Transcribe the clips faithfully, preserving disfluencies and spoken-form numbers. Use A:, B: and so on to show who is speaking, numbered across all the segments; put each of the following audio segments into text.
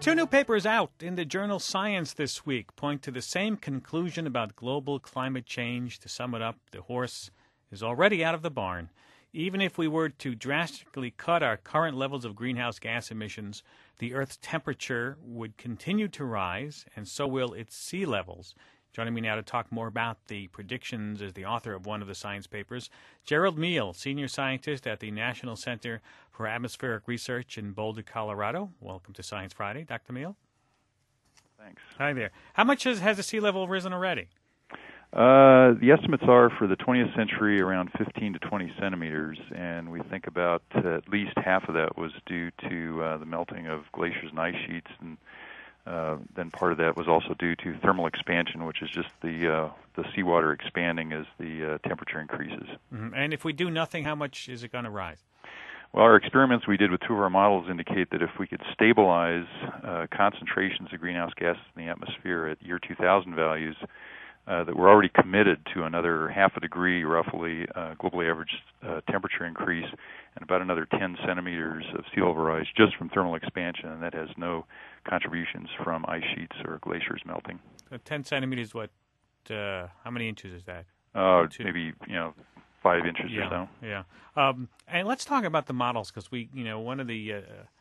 A: Two new papers out in the journal Science this week point to the same conclusion about global climate change. To sum it up, the horse is already out of the barn. Even if we were to drastically cut our current levels of greenhouse gas emissions, the Earth's temperature would continue to rise, and so will its sea levels. Joining me now to talk more about the predictions is the author of one of the science papers, Gerald Meal, senior scientist at the National Center for Atmospheric Research in Boulder, Colorado. Welcome to Science Friday, Doctor Meal.
B: Thanks.
A: Hi there. How much has, has the sea level risen already?
B: Uh, the estimates are for the twentieth century around fifteen to twenty centimeters, and we think about uh, at least half of that was due to uh, the melting of glaciers and ice sheets, and uh, then part of that was also due to thermal expansion, which is just the uh, the seawater expanding as the uh, temperature increases.
A: Mm-hmm. And if we do nothing, how much is it going to rise?
B: Well, our experiments we did with two of our models indicate that if we could stabilize uh, concentrations of greenhouse gases in the atmosphere at year two thousand values, Uh, that we're already committed to another half a degree, roughly, uh, globally average uh, temperature increase, and about another ten centimeters of sea level rise just from thermal expansion, and that has no contributions from ice sheets or glaciers melting.
A: So ten centimeters, what? Uh, how many inches is that?
B: Uh, maybe you know, five inches
A: yeah,
B: or so.
A: Yeah. Um, and let's talk about the models, because we, you know, one of the uh,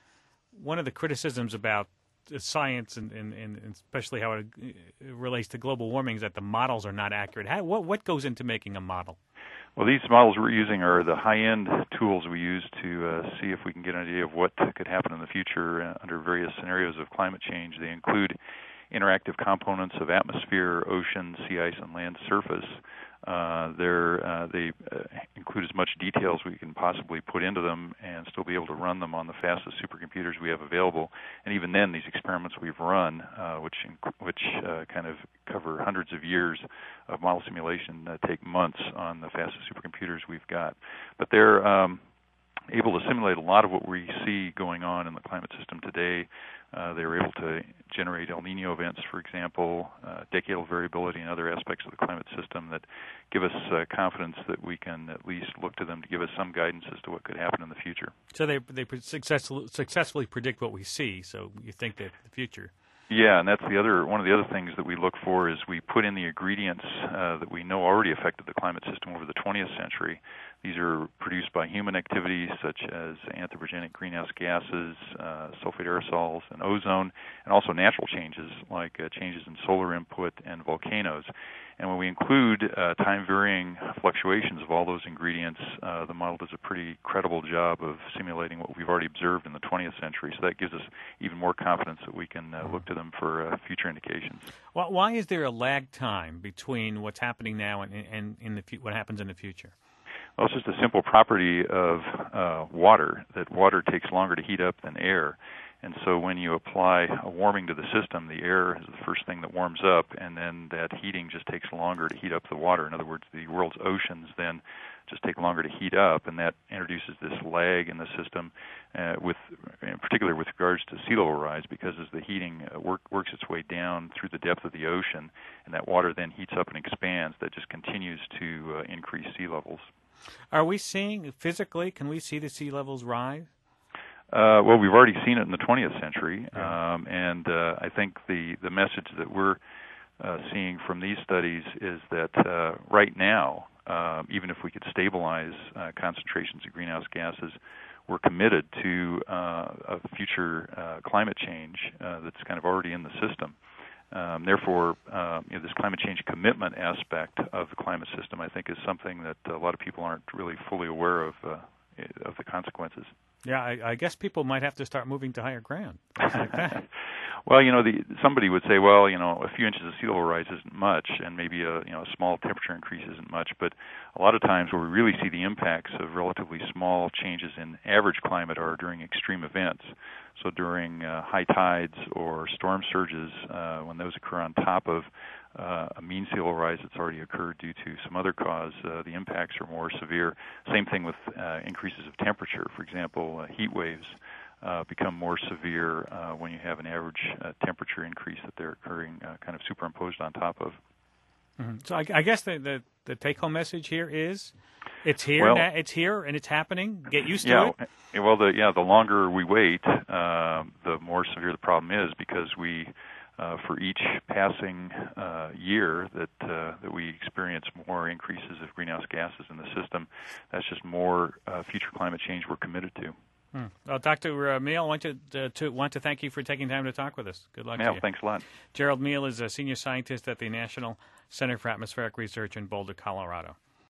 A: one of the criticisms about science and, and, and especially how it relates to global warming is that the models are not accurate. How, what what goes into making a model?
B: Well, these models we're using are the high-end tools we use to uh, see if we can get an idea of what could happen in the future uh, under various scenarios of climate change. They include interactive components of atmosphere, ocean, sea ice, and land surface. Uh, they're, uh, they uh, include as much detail as we can possibly put into them and still be able to run them on the fastest supercomputers we have available. And even then, these experiments we've run, uh, which which uh, kind of cover hundreds of years of model simulation, uh, take months on the fastest supercomputers we've got. But they're um, able to simulate a lot of what we see going on in the climate system today. Uh, they were able to generate El Nino events, for example, uh, decadal variability and other aspects of the climate system that give us uh, confidence that we can at least look to them to give us some guidance as to what could happen in the future.
A: So they they successfully, successfully predict what we see, so you think that the future...
B: Yeah, and that's the other one of the other things that we look for is we put in the ingredients uh, that we know already affected the climate system over the twentieth century. These are produced by human activities such as anthropogenic greenhouse gases, uh, sulfate aerosols, and ozone, and also natural changes like uh, changes in solar input and volcanoes. And when we include uh, time-varying fluctuations of all those ingredients, uh, the model does a pretty credible job of simulating what we've already observed in the twentieth century. So that gives us even more confidence that we can uh, look to them for uh, future indications.
A: Well, why is there a lag time between what's happening now and, and in the what happens in the future?
B: Well, it's just a simple property of uh, water, that water takes longer to heat up than air. And so when you apply a warming to the system, the air is the first thing that warms up, and then that heating just takes longer to heat up the water. In other words, the world's oceans then just take longer to heat up, and that introduces this lag in the system, uh, with, in particular with regards to sea level rise, because as the heating uh, work, works its way down through the depth of the ocean, and that water then heats up and expands, that just continues to uh, increase sea levels.
A: Are we seeing, physically, can we see the sea levels rise?
B: Uh, well, we've already seen it in the twentieth century, um, and uh, I think the, the message that we're uh, seeing from these studies is that uh, right now, uh, even if we could stabilize uh, concentrations of greenhouse gases, we're committed to uh, a future uh, climate change uh, that's kind of already in the system. Um, therefore, uh, you know, this climate change commitment aspect of the climate system, I think, is something that a lot of people aren't really fully aware of uh, of the consequences.
A: Yeah, I, I guess people might have to start moving to higher ground. Like that.
B: Well, you know, the, somebody would say, well, you know, a few inches of sea level rise isn't much, and maybe a you know a small temperature increase isn't much. But a lot of times, where we really see the impacts of relatively small changes in average climate are during extreme events. So during uh, high tides or storm surges, uh, when those occur on top of uh, a mean sea level rise that's already occurred due to some other cause, uh, the impacts are more severe. Same thing with uh, increases of temperature. For example, uh, heat waves uh, become more severe uh, when you have an average uh, temperature increase that they're occurring uh, kind of superimposed on top of.
A: Mm-hmm. So I, I guess the, the, the take-home message here is? It's here.
B: Well,
A: now, it's here, and it's happening. Get used
B: yeah,
A: to it.
B: Well, the yeah, the longer we wait, uh, the more severe the problem is, because we, uh, for each passing uh, year that uh, that we experience more increases of greenhouse gases in the system, that's just more uh, future climate change we're committed to.
A: Hmm. Well, Doctor Meehl, I want to, uh, to want to thank you for taking time to talk with us. Good luck
B: Yeah,
A: to you.
B: Thanks a lot.
A: Gerald Meehl is a senior scientist at the National Center for Atmospheric Research in Boulder, Colorado.